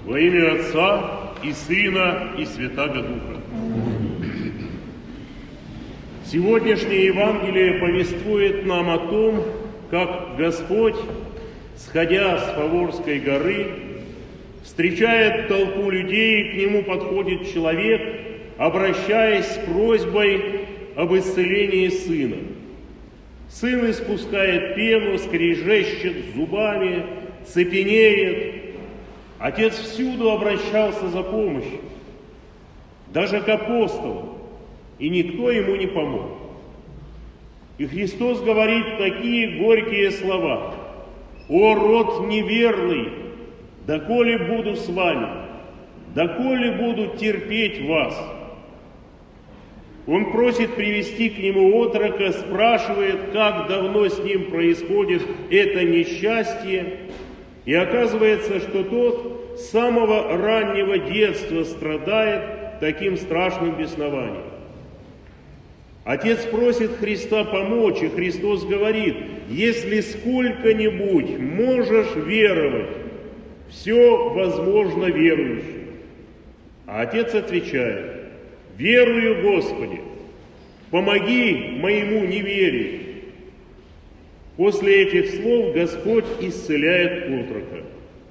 Во имя Отца и Сына и Святаго Духа. Сегодняшнее Евангелие повествует нам о том, как Господь, сходя с Фаворской горы, встречает толпу людей, и к нему подходит человек, обращаясь с просьбой об исцелении сына. Сын испускает пену, скрежещет зубами, цепенеет. Отец всюду обращался за помощью, даже к апостолам, и никто ему не помог. И Христос говорит такие горькие слова: «О, род неверный, доколе буду с вами, доколе буду терпеть вас». Он просит привести к нему отрока, спрашивает, как давно с ним происходит это несчастье, и оказывается, что тот с самого раннего детства страдает таким страшным беснованием. Отец просит Христа помочь, и Христос говорит: если сколько-нибудь можешь веровать, все возможно верующим. А Отец отвечает: верую, Господи, помоги моему неверию. После этих слов Господь исцеляет отрока.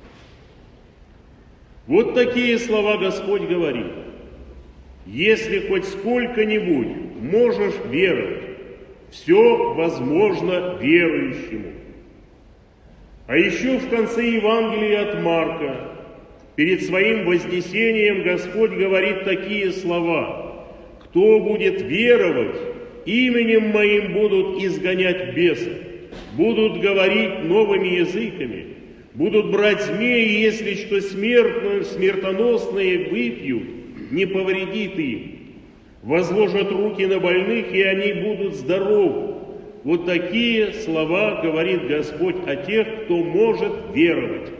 Вот такие слова Господь говорит: если хоть сколько-нибудь можешь веровать, все возможно верующему. А еще в конце Евангелия от Марка, перед своим вознесением, Господь говорит такие слова: кто будет веровать, именем моим будут изгонять бесов, будут говорить новыми языками, будут брать змеи, если что смертоносное выпьют, не повредит им, возложат руки на больных, и они будут здоровы. Вот такие слова говорит Господь о тех, кто может веровать.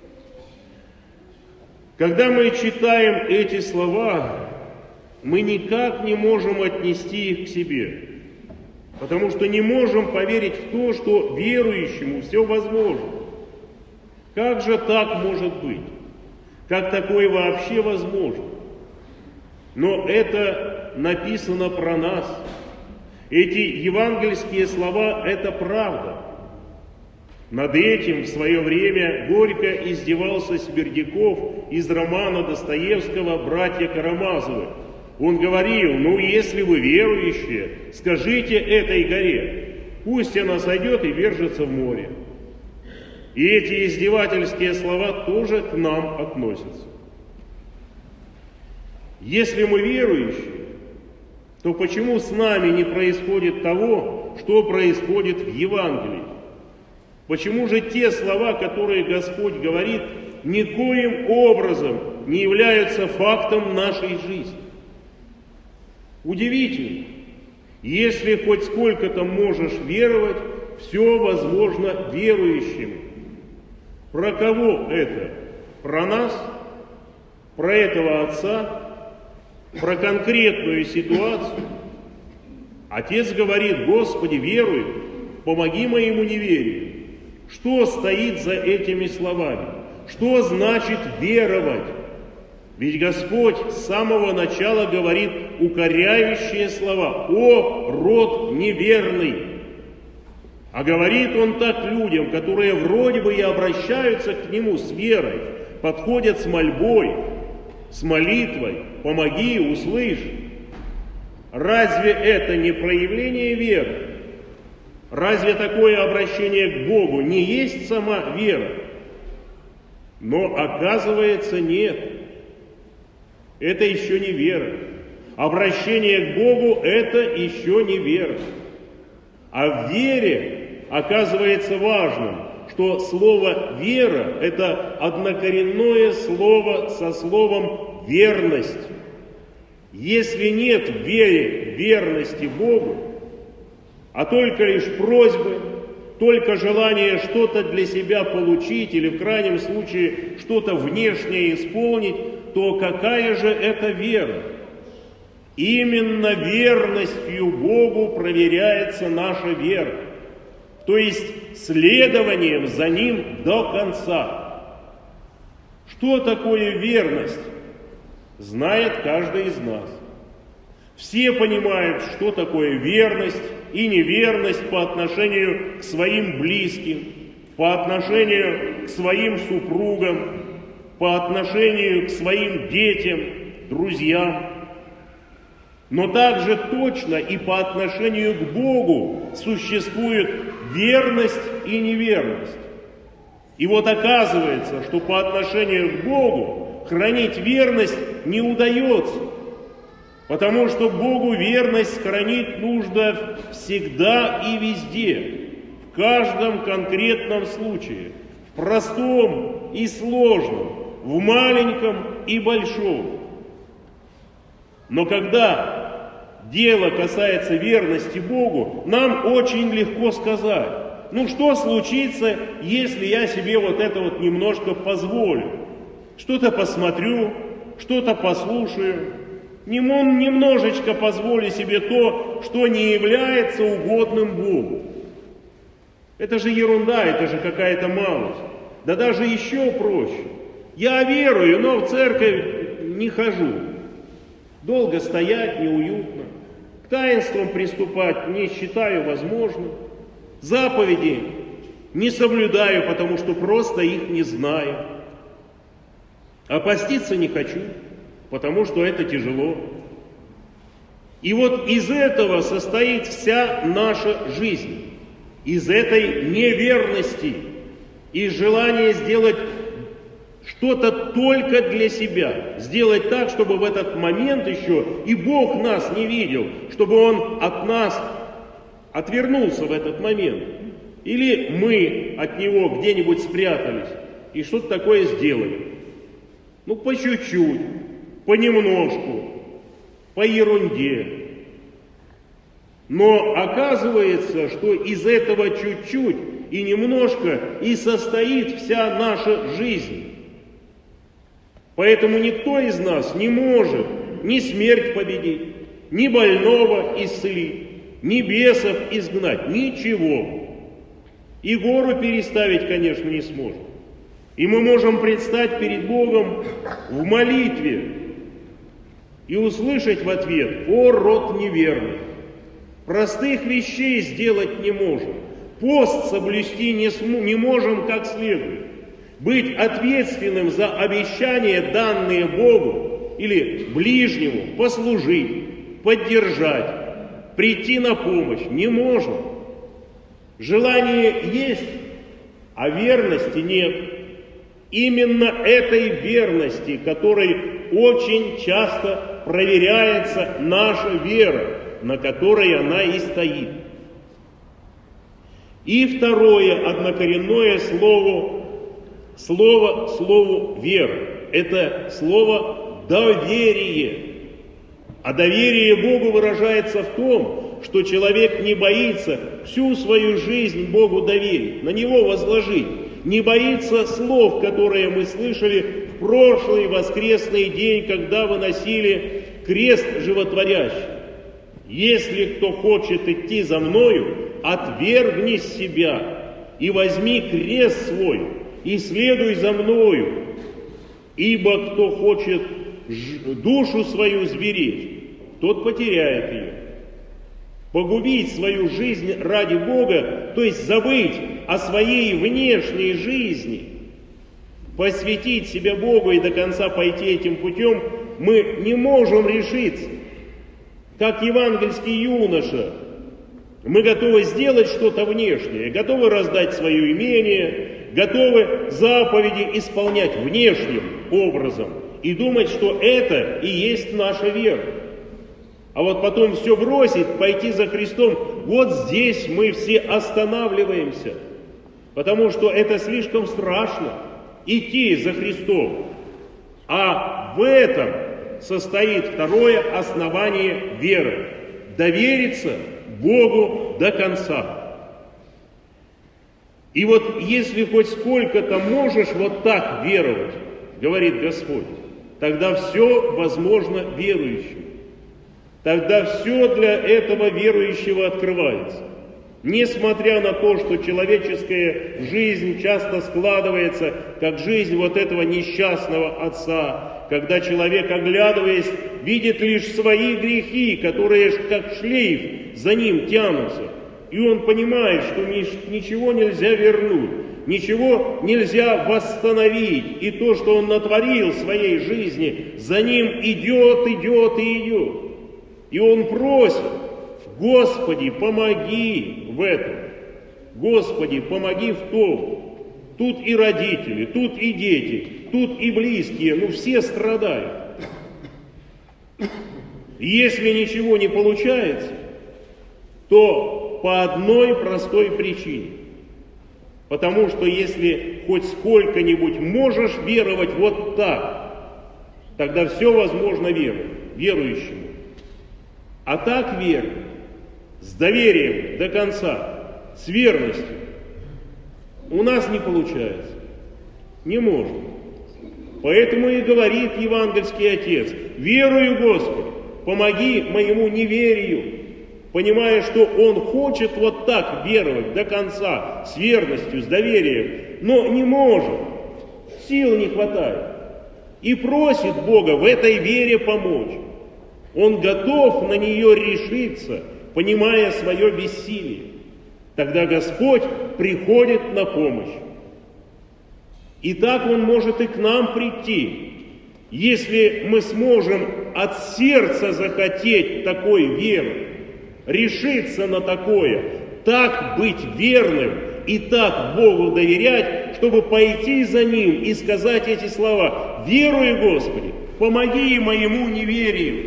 Когда мы читаем эти слова, мы никак не можем отнести их к себе, потому что не можем поверить в то, что верующему все возможно. Как же так может быть? Как такое вообще возможно? Но это написано про нас. Эти евангельские слова – это правда. Над этим в свое время горько издевался Смердяков из романа Достоевского «Братья Карамазовы». Он говорил: ну, если вы верующие, скажите этой горе, пусть она сойдет и вержется в море. И эти издевательские слова тоже к нам относятся. Если мы верующие, то почему с нами не происходит того, что происходит в Евангелии? Почему же те слова, которые Господь говорит, никоим образом не являются фактом нашей жизни? Удивительно. Если хоть сколько-то можешь веровать, все возможно верующим. Про кого это? Про нас? Про этого отца? Про конкретную ситуацию? Отец говорит: Господи, верую, помоги моему неверию. Что стоит за этими словами? Что значит веровать? Ведь Господь с самого начала говорит укоряющие слова: «О, род неверный!» А говорит Он так людям, которые вроде бы и обращаются к Нему с верой, подходят с мольбой, с молитвой: «Помоги, услышь». Разве это не проявление веры? Разве такое обращение к Богу не есть сама вера? Но оказывается, нет. Это еще не вера. Обращение к Богу – это еще не вера. А в вере оказывается важным, что слово «вера» – это однокоренное слово со словом «верность». Если нет в вере верности Богу, а только лишь просьбы, только желание что-то для себя получить или в крайнем случае что-то внешнее исполнить, то какая же это вера? Именно верностью Богу проверяется наша вера, то есть следованием за Ним до конца. Что такое верность, знает каждый из нас. Все понимают, что такое верность и неверность по отношению к своим близким, по отношению к своим супругам, по отношению к своим детям, друзьям. Но также точно и по отношению к Богу существует верность и неверность. И вот оказывается, что по отношению к Богу хранить верность не удается, потому что Богу верность хранить нужно всегда и везде, в каждом конкретном случае, в простом и сложном, в маленьком и большом. Но когда дело касается верности Богу, нам очень легко сказать: ну что случится, если я себе вот это вот немножко позволю? Что-то посмотрю, что-то послушаю, немножечко позволю себе то, что не является угодным Богу. Это же ерунда, это же какая-то малость. Да даже еще проще. Я верую, но в церковь не хожу. Долго стоять неуютно. К таинствам приступать не считаю возможным. Заповеди не соблюдаю, потому что просто их не знаю. А поститься не хочу, потому что это тяжело. И вот из этого состоит вся наша жизнь. Из этой неверности, из желания сделать что-то только для себя. Сделать так, чтобы в этот момент еще и Бог нас не видел, чтобы Он от нас отвернулся в этот момент. Или мы от Него где-нибудь спрятались и что-то такое сделали. Ну, по чуть-чуть, понемножку, по ерунде. Но оказывается, что из этого чуть-чуть и немножко и состоит вся наша жизнь. Поэтому никто из нас не может ни смерть победить, ни больного исцелить, ни бесов изгнать, ничего. И гору переставить, конечно, не сможем. И мы можем предстать перед Богом в молитве и услышать в ответ: «О, род неверный! Простых вещей сделать не можем, пост соблюсти не можем как следует, быть ответственным за обещания, данные Богу или ближнему, послужить, поддержать, прийти на помощь не можем. Желание есть, а верности нет. Именно этой верности, которой очень часто проверяется наша вера, на которой она и стоит. И второе однокоренное слову вера. Это слово доверие. А доверие Богу выражается в том, что человек не боится всю свою жизнь Богу доверить, на Него возложить. Не боится слов, которые мы слышали в прошлый воскресный день, когда выносили крест животворящий. Если кто хочет идти за мною, отвергни себя и возьми крест свой и следуй за мною. Ибо кто хочет душу свою сберечь, тот потеряет ее. Погубить свою жизнь ради Бога, то есть забыть о своей внешней жизни, посвятить себя Богу и до конца пойти этим путем, мы не можем решиться. Как евангельский юноша, мы готовы сделать что-то внешнее, готовы раздать свое имение, готовы заповеди исполнять внешним образом и думать, что это и есть наша вера. А вот потом все бросить, пойти за Христом, вот здесь мы все останавливаемся, потому что это слишком страшно идти за Христом. А в этом состоит второе основание веры – довериться Богу до конца. И вот если хоть сколько-то можешь вот так веровать, говорит Господь, тогда все возможно верующим. Тогда все для этого верующего открывается. Несмотря на то, что человеческая жизнь часто складывается, как жизнь вот этого несчастного отца, когда человек, оглядываясь, видит лишь свои грехи, которые как шлейф за ним тянутся. И он понимает, что ничего нельзя вернуть, ничего нельзя восстановить. И то, что он натворил в своей жизни, за ним идет, идет и идет. И он просит: Господи, помоги в этом. Господи, помоги в том. Тут и родители, тут и дети, тут и близкие, все страдают. И если ничего не получается, то по одной простой причине. Потому что если хоть сколько-нибудь можешь веровать вот так, тогда все возможно верующему. А так верь, с доверием до конца, с верностью, у нас не получается, не может. Поэтому и говорит евангельский отец: верую, Господи, помоги моему неверию, понимая, что он хочет вот так веровать до конца, с верностью, с доверием, но не может, сил не хватает, и просит Бога в этой вере помочь. Он готов на нее решиться, понимая свое бессилие. Тогда Господь приходит на помощь. И так Он может и к нам прийти, если мы сможем от сердца захотеть такой веры, решиться на такое, так быть верным и так Богу доверять, чтобы пойти за Ним и сказать эти слова: «Верую, Господи, помоги моему неверию».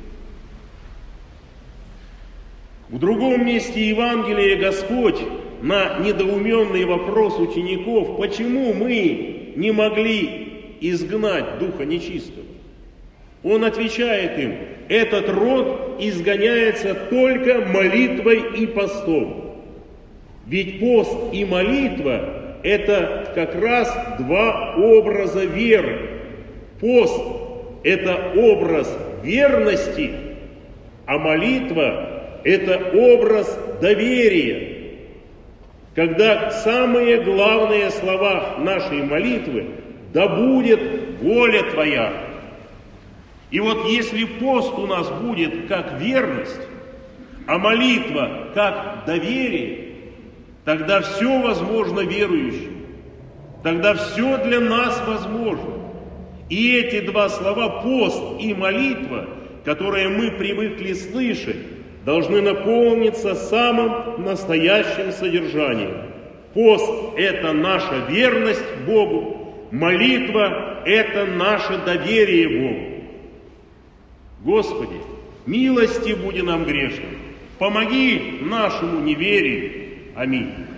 В другом месте Евангелия Господь на недоуменный вопрос учеников, почему мы не могли изгнать духа нечистого, Он отвечает им: этот род изгоняется только молитвой и постом. Ведь пост и молитва – это как раз два образа веры. Пост – это образ верности, а молитва – это образ доверия. Когда самые главные слова нашей молитвы: «Да будет воля Твоя». И вот если пост у нас будет как верность, а молитва как доверие, тогда все возможно верующим. Тогда все для нас возможно. И эти два слова, пост и молитва, которые мы привыкли слышать, должны наполниться самым настоящим содержанием. Пост – это наша верность Богу, молитва – это наше доверие Богу. Господи, милости буди нам грешным, помоги нашему неверию. Аминь.